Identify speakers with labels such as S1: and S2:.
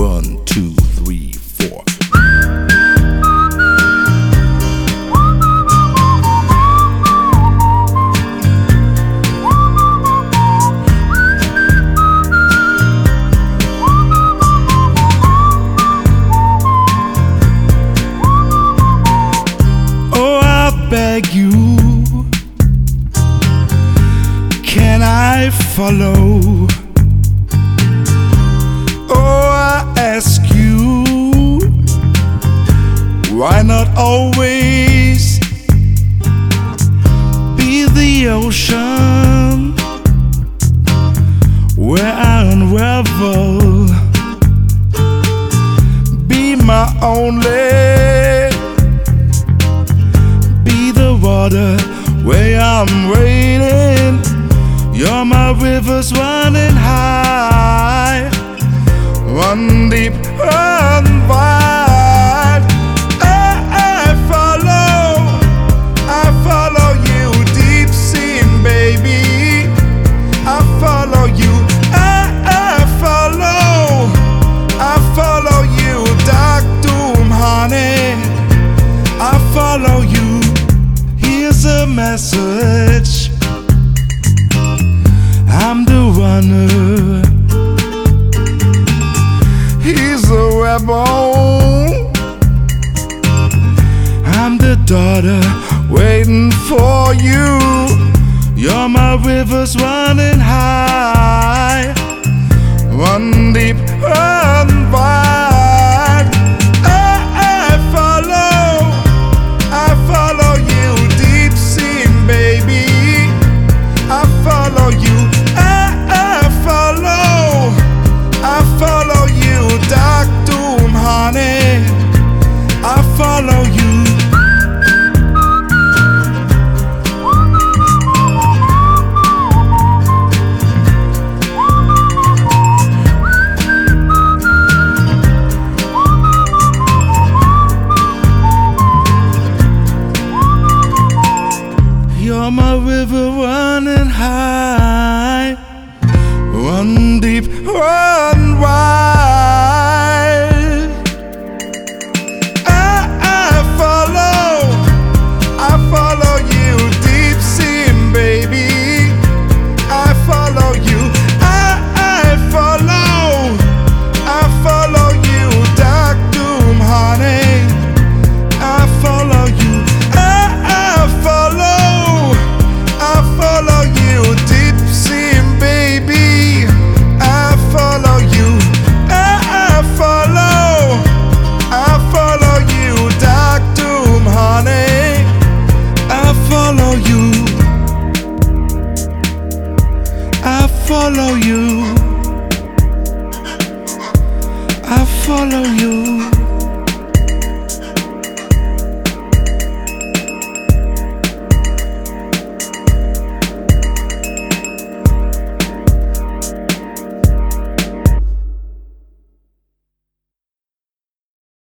S1: 1, 2, 3, 4.
S2: Oh, I beg you, can I follow? Oh, I ask you, why not always be the ocean where I unravel? Be my only, be the water where I'm waiting. You're my rivers running high, run deep, run wide. I follow you, deep sea, baby. I follow you. I follow you, dark doom, honey. I follow you. Here's a message. I'm the runner. He's a rebel. I'm the daughter waiting for you. You're my rivers running high, run deep, run wide. I follow you, deep sea, baby. I follow you. I follow you, dark doom, honey. I follow you. You're my river running high.